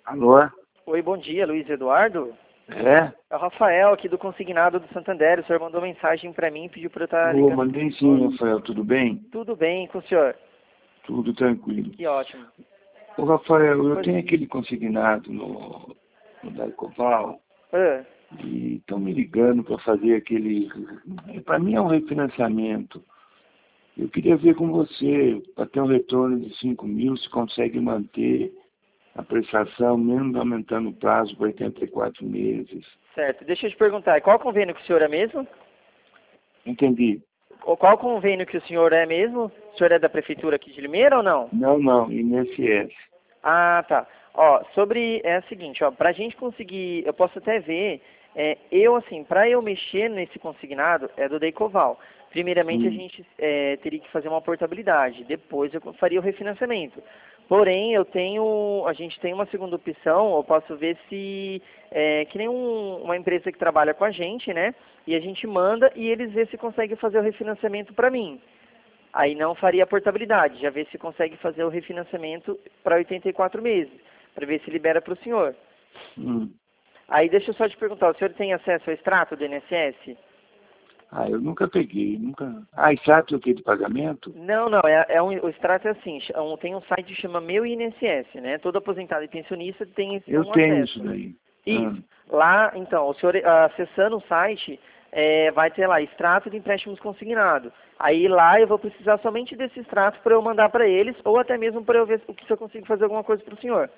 Alô? Oi, bom dia, Luiz Eduardo. É? É o Rafael aqui do Consignado do Santander. O senhor mandou mensagem para mim e pediu para eu estar ligando. Mandei sim, Rafael, tudo bem? Tudo bem com o senhor? Tudo tranquilo. Que ótimo. Ô, Rafael, eu Pois- tenho aquele consignado no Daicoval Ah, e estão me ligando para fazer aquele... Para mim é um refinanciamento. Eu queria ver com você, para ter um retorno de 5 mil, se consegue manter a prestação, mesmo aumentando o prazo para 84 meses. certo. Deixa eu te perguntar, qual convênio que o senhor é mesmo? Entendi. Ou qual convênio que o senhor é mesmo? O senhor é da prefeitura aqui de Limeira ou não? Não, INSS. Ah, tá. Ó, é o seguinte, ó, pra gente conseguir, eu posso até ver, pra eu mexer nesse consignado, é do Deicoval. Primeiramente a gente teria que fazer uma portabilidade, depois eu faria o refinanciamento. Porém, a gente tem uma segunda opção, eu posso ver se, que nem uma empresa que trabalha com a gente, né? E a gente manda e eles vê se conseguem fazer o refinanciamento para mim. Aí não faria a portabilidade, já vê se consegue fazer o refinanciamento para 84 meses, para ver se libera para o senhor. Hum. Aí deixa eu só te perguntar, o senhor tem acesso ao extrato do INSS? Eu nunca peguei, nunca... extrato o quê de pagamento? Não, o extrato é assim, tem um site que chama Meu INSS, né? Todo aposentado e pensionista tem Eu um tenho acesso. isso daí. Isso. Lá, então, o senhor acessando o site, vai ter lá, extrato de empréstimos consignado. Aí lá eu vou precisar somente desse extrato para eu mandar para eles, ou até mesmo para eu ver se eu consigo fazer alguma coisa para o senhor.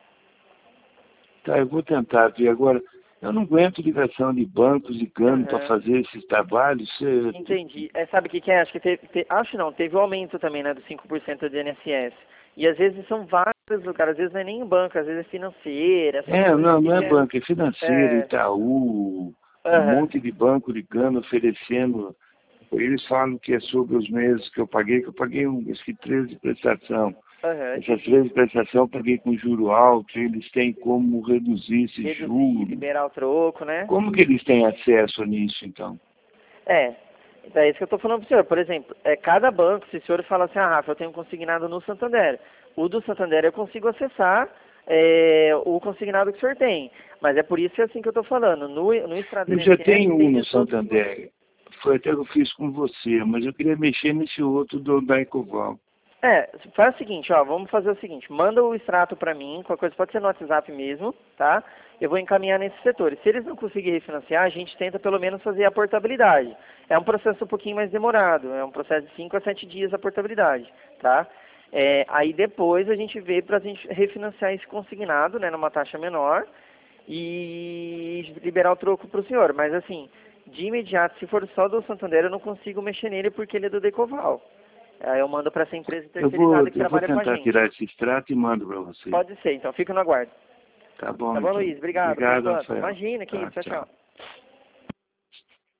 Tá, eu vou tentar ver agora. Eu não aguento ligação de bancos ligando para Aham. fazer esses trabalhos. Entendi. Sabe o que é? Acho que teve o aumento também, né, do 5% do INSS. E às vezes são vários lugares, às vezes não é nem banco, às vezes é financeira. essas coisas Não é que banco, é financeiro, é, Itaú, um aham. monte de banco ligando, oferecendo. Eles falam que é sobre os meses que eu paguei acho que 13 de prestação. Aham, Essas entendi. 13 de prestação eu paguei com juro alto, eles têm como reduzir esse Reduzir, juro. liberar o troco, né? Como que eles têm acesso nisso, então? É, então é isso que eu estou falando para o senhor. Por exemplo, cada banco, se o senhor fala assim, Rafa, eu tenho consignado no Santander. O do Santander eu consigo acessar o consignado que o senhor tem. Mas é por isso que é assim que eu estou falando. No extrato do Eu já INSS tenho um tem no de todos os bancos. Santander. Foi até que eu fiz com você, mas eu queria mexer nesse outro do Daicoval. Faz o seguinte, ó, vamos fazer o seguinte, manda o extrato para mim, qualquer coisa pode ser no WhatsApp mesmo, tá? Eu vou encaminhar nesses setores. Se eles não conseguirem refinanciar, a gente tenta pelo menos fazer a portabilidade. É um processo um pouquinho mais demorado, é um processo de 5 a 7 dias a portabilidade, tá? Aí depois a gente vê para a gente refinanciar esse consignado, né, numa taxa menor e liberar o troco para o senhor. Mas assim, de imediato, se for só do Santander, eu não consigo mexer nele porque ele é do Decoval. Aí eu mando para essa empresa terceirizada que Eu vou trabalha com a tentar gente. tirar esse extrato e mando para você. Pode ser, então fica no aguardo. Tá bom, Tá bom, então. Luiz? Obrigado por Obrigado, enquanto. Rafael. Imagina, que Tá, isso, tchau, tchau. tchau.